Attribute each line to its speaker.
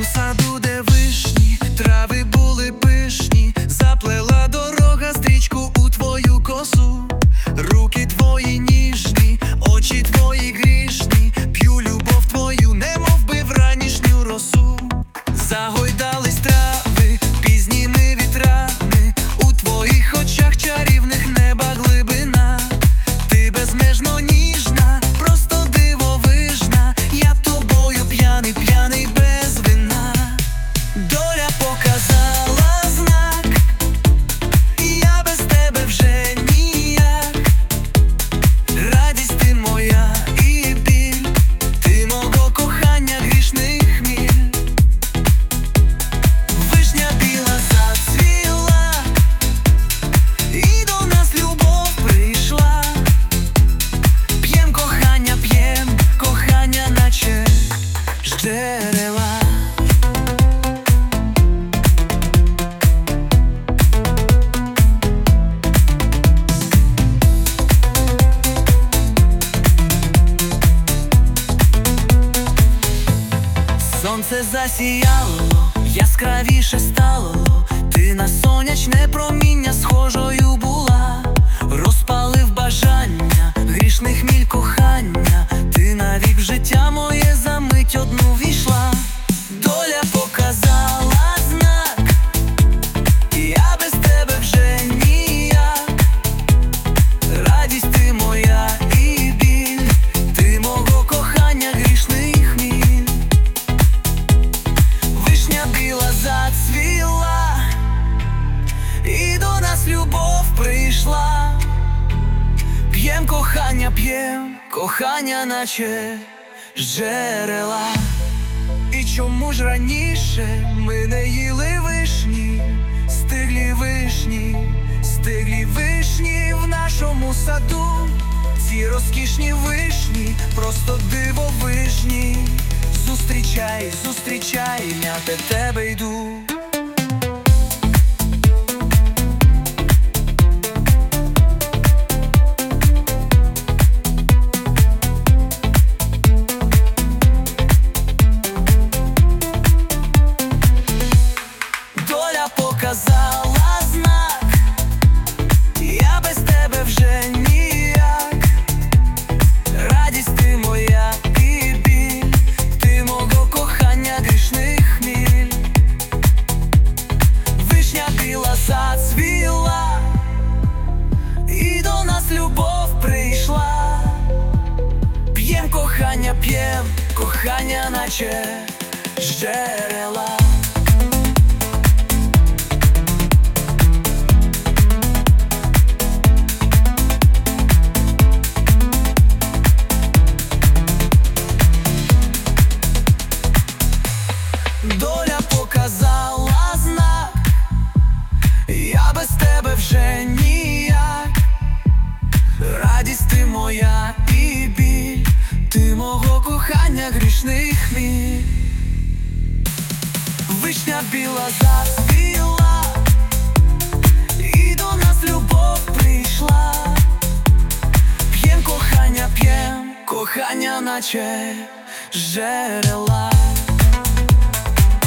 Speaker 1: саду, де вишні, трави були пишні, заплела дорога стрічку у твою косу. Руки твої ніжні, очі твої грішні, п'ю любов твою, немов би вранішню росу. Загойдались трави пізніми вітрами, у твоїх очах чарівних неба глибина. Ти безмежно ніжна, просто дивовижна, я тобою п'яний, п'яний без вина. Доля показала знак, я без тебе вже ніяк. Радість ти моя і біль, ти мого кохання грішний хміль. Вишня біла зацвіла, і до нас любов прийшла. П'єм кохання, наче з джерела. Сонце засіяло, яскравіше стало, ти на сонячне проміння схожою була. Розпалив бажання, грішний хміль кохання, ти навік в життя моє за мить одну війшла. Доля показала знак, я без тебе вже ніяк. Радість ти моя і біль, ти мого кохання грішний хміль. Вишня біла зацвіла, і до нас любов прийшла. П'єм кохання, наче з джерела. І чому ж раніше ми не їли вишні, стиглі вишні в нашому саду? Ці розкішні вишні, просто дивовижні. Зустрічай, м'яти тебе йду. Доля показала знак, я без тебе вже ніяк. Радість ти моя і біль, ти мого кохання грішний хміль. Вишня біла зацвіла, і до нас любов прийшла. П'єм кохання, наче з джерела. Доля показала знак, я без тебе вже ніяк. Радість ти моя і біль, ти мого кохання грішний хміль. Вишня біла зацвіла, і до нас любов прийшла. П'єм кохання, наче з джерела.